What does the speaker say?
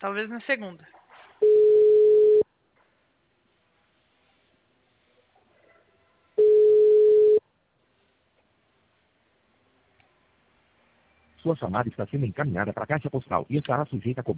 Talvez na segunda. Sua chamada está sendo encaminhada para a caixa postal e estará sujeita a cobrança.